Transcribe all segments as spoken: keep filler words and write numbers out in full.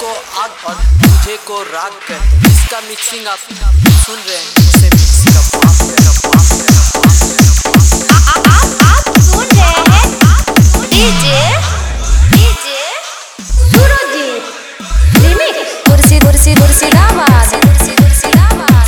को आग और तुझे को राग कहते हैं। इसका मिक्सिंग आप सुन रहे हैं, इसे मिक्स का बाप का बाप का बाप का आप आप सुन रहे हैं डीजे डीजे सूरजीत रिमिक्स। कुर्सी कुर्सी कुर्सी आवाज कुर्सी कुर्सी आवाज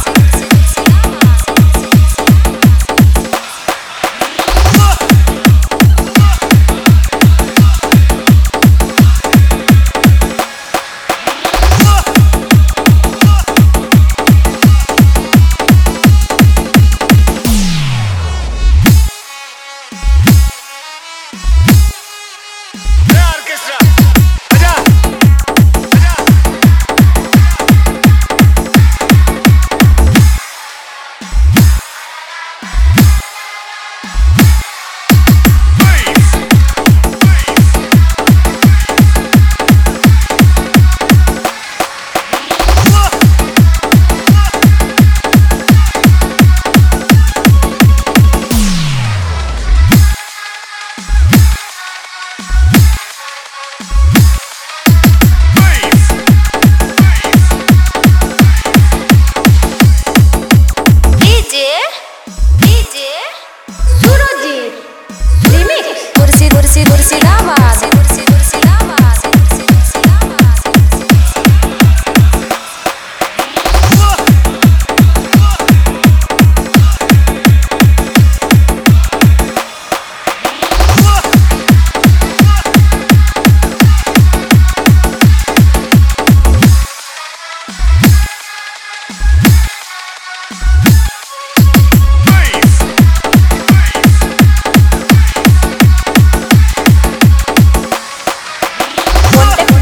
कुर्सी कुर्सी कुर्सी आवाज कुर्सी कुर्सी आवाज कुर्सी कुर्सी आवाज।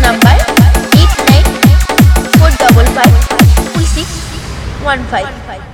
One five.